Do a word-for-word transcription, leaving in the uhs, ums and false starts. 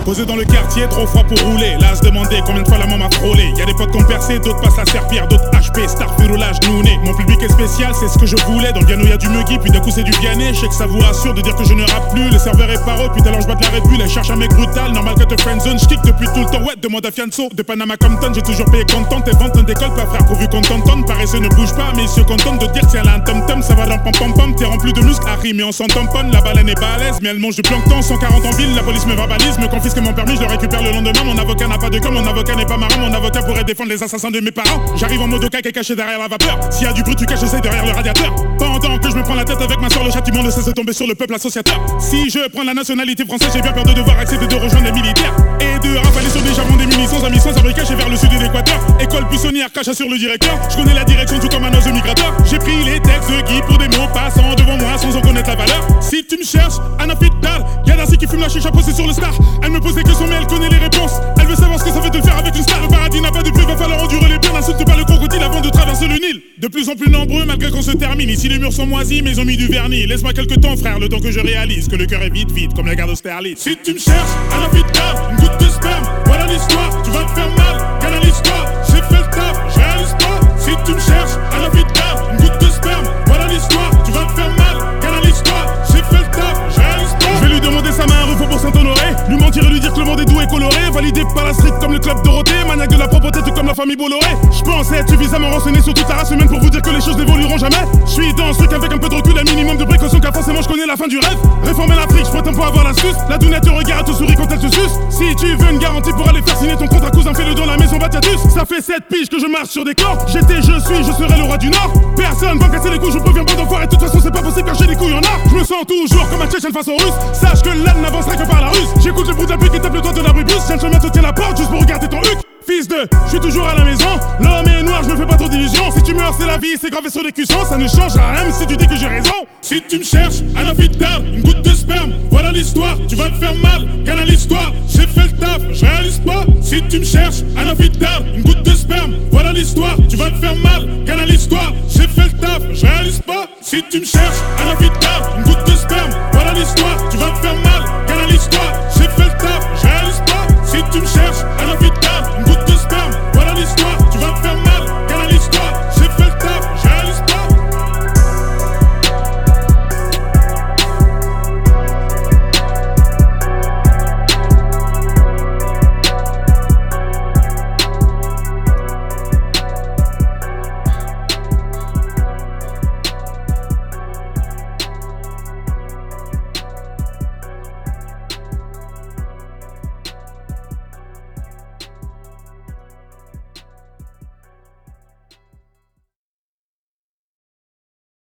Posé dans le quartier, trop froid pour rouler. Là, à se demander combien de fois la maman m'a frôlé. Y'a des potes qui ont percé, d'autres passent à servir, d'autres H P, star, roulage, nouné. Mon public est spécial, c'est ce que je voulais. Dans le piano y'a du muggy, puis d'un coup c'est du Vianney. Je sais que ça vous rassure de dire que je ne rappe plus. Le serveur est paro, puis alors je bats de la Red Bull. Elle cherche un mec brutal, normal que te friendzone. J'kick depuis tout le temps, ouais, demande à Fianso. De Panama Compton, j'ai toujours payé content. Tes ventes ne décollent pas, frère, pourvu qu'on t'entende. Paresseux ne bouge pas, mais ils se contentent de dire que c'est un tom-tom. Ça va dans pam pam pam, t'es rempli de muscles, Harry, mais on s'en tamponne. La baleine est balèze, mais elle mange du plancton. cent quarante en ville, la police me verbalise, me confisque mon permis, je le récupère le lendemain. Mon avocat n'a pas de com, mon avocat n'est pas marrant. Mon avocat pourrait défendre les assassins de mes parents. J'arrive en mode au cac et caché derrière la vapeur. S'il y a du bruit, tu caches, j'essaye derrière le radiateur. Pendant que je me prends la tête avec ma soeur, le châtiment ne cesse de tomber sur le peuple associateur. Si je prends la nationalité française, j'ai bien peur de devoir accepter de rejoindre les militaires et de rafaler sur des jalons des munitions amis sans abri caché vers le sud de l'Équateur. École buissonnière, cache sur le directeur. Je connais la direction tout comme un oiseau migrateur. J'ai pris les textes de Guy pour des mots passant devant moi sans en connaître la valeur. Si tu me cherches, Anna Fidal, Gadassi qui fume la chicha posée sur le star. Elle me pose des questions mais elle connaît les réponses. Elle veut savoir ce que ça fait de le faire avec une star. Le paradis n'a pas de prix, va falloir endurer les plans. N'insulte pas le crocodile avant de traverser le Nil. De plus en plus nombreux malgré qu'on se termine. Ici les murs sont moisis mais ils ont mis du vernis. Laisse-moi quelques temps frère, le temps que je réalise que le cœur est vite vite comme la gare d'Austerlitz. Si tu me cherches, Anna Fidal, une goutte de sperme, voilà l'histoire. Tu vas te faire mal, canalise-toi. J'ai fait le taf, je réalise pas. Si tu me cherches, Anna Fidal, une goutte de sperme, voilà l'histoire. Tu vas te faire mal, canalise-toi. J'ai fait le taf, je réalise pas. Je vais lui demander sa main à refaux pour Saint-Honoré. Lui mentir et lui dire que le monde est doux et coloré. Validé par la street comme le club Dorothée. Maniaque de la propreté tout comme la famille Bolloré. Je pense être suffisamment renseigné sur toute la race humaine pour vous dire que les choses n'évolueront jamais. Je suis dans ce truc avec un peu de recul, un minimum de précaution car forcément je connais la fin du rêve. Réformer l'Afrique, je prétends pas avoir l'astuce. La dounette te regarde, te sourit quand elle te suce. Si tu veux une garantie pour aller faire signer ton contrat, cousin, fais-le dans la maison Batiatus. Ça fait sept piges que je marche sur des corps. J'étais, je suis, je serai le roi du Nord. Personne va me casser les couilles, je préviens pas d'enfoiré. De toute façon c'est pas possible car j'ai les couilles en or. Je me sens toujours comme un Tchétchène face aux Russes. Sache que l'âne n'avancera que par la ruse. J'écoute le bruit de la pluie qui tape le doigt de l'abribus. Tiens, chemin te tient la porte juste pour regarder ton huc. Fils de, je suis toujours à la maison. L'homme est noir, je me fais pas trop d'illusions. Si tu meurs, c'est la vie, c'est gravé sur les cuissons. Ça ne changera rien, même si tu dis que j'ai raison. Si tu me cherches, Anna Fidal, une goutte de sperme, voilà l'histoire. Tu vas te faire mal, canalise-toi. J'ai fait le taf, je réalise pas. Si tu me cherches, Anna Fidal, une goutte de sperme, voilà l'histoire. Tu vas te faire mal, canalise-toi. J'ai fait le taf, je réalise pas. Si tu me cherches, Anna Fidal, une goutte